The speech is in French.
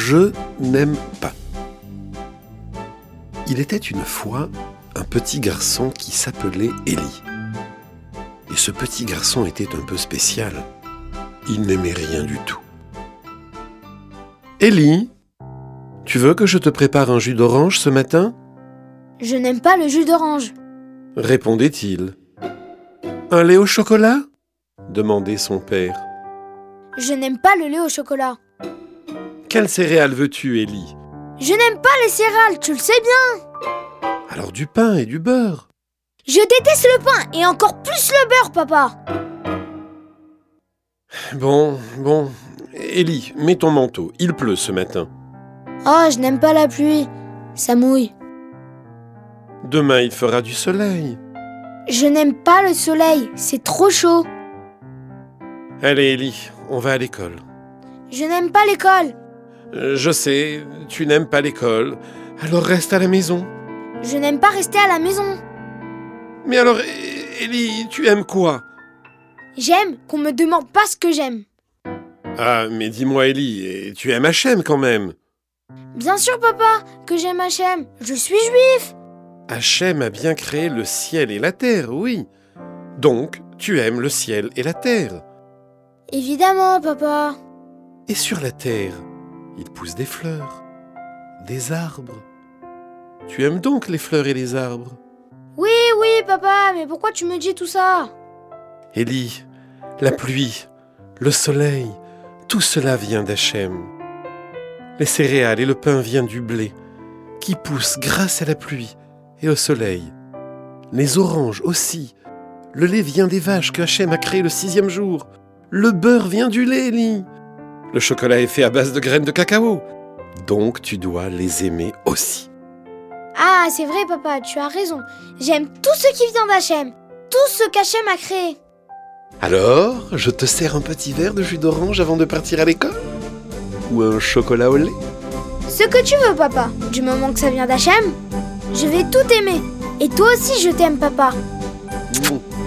Je n'aime pas. Il était une fois un petit garçon qui s'appelait Élie. Et ce petit garçon était un peu spécial. Il n'aimait rien du tout. Élie, tu veux que je te prépare un jus d'orange ce matin ? Je n'aime pas le jus d'orange. Répondait-il. Un lait au chocolat ? Demandait son père. Je n'aime pas le lait au chocolat. Quelle céréale veux-tu, Élie ? Je n'aime pas les céréales, tu le sais bien. Alors du pain et du beurre. Je déteste le pain et encore plus le beurre, papa. Bon, Élie, mets ton manteau, il pleut ce matin. Oh, je n'aime pas la pluie, ça mouille. Demain, il fera du soleil. Je n'aime pas le soleil, c'est trop chaud. Allez, Élie, on va à l'école. Je n'aime pas l'école. Je sais, tu n'aimes pas l'école, alors reste à la maison. Je n'aime pas rester à la maison. Mais alors, Élie, tu aimes quoi ? J'aime qu'on me demande pas ce que j'aime. Ah, mais dis-moi, Élie, tu aimes Hachem quand même. Bien sûr, papa, que j'aime Hachem. Je suis juif. Hachem a bien créé le ciel et la terre, oui. Donc, tu aimes le ciel et la terre. Évidemment, papa. Et sur la terre, il pousse des fleurs, des arbres. Tu aimes donc les fleurs et les arbres ? Oui, papa, mais pourquoi tu me dis tout ça ? Élie, la pluie, le soleil, tout cela vient d'Hachem. Les céréales et le pain viennent du blé, qui pousse grâce à la pluie et au soleil. Les oranges aussi. Le lait vient des vaches que Hachem a créées le 6e jour. Le beurre vient du lait, Élie. Le chocolat est fait à base de graines de cacao. Donc tu dois les aimer aussi. Ah, c'est vrai, papa, tu as raison. J'aime tout ce qui vient d'Hachem. Tout ce qu'Hachem a créé. Alors, je te sers un petit verre de jus d'orange avant de partir à l'école ? Ou un chocolat au lait ? Ce que tu veux, papa. Du moment que ça vient d'Hachem, je vais tout aimer. Et toi aussi, je t'aime, papa.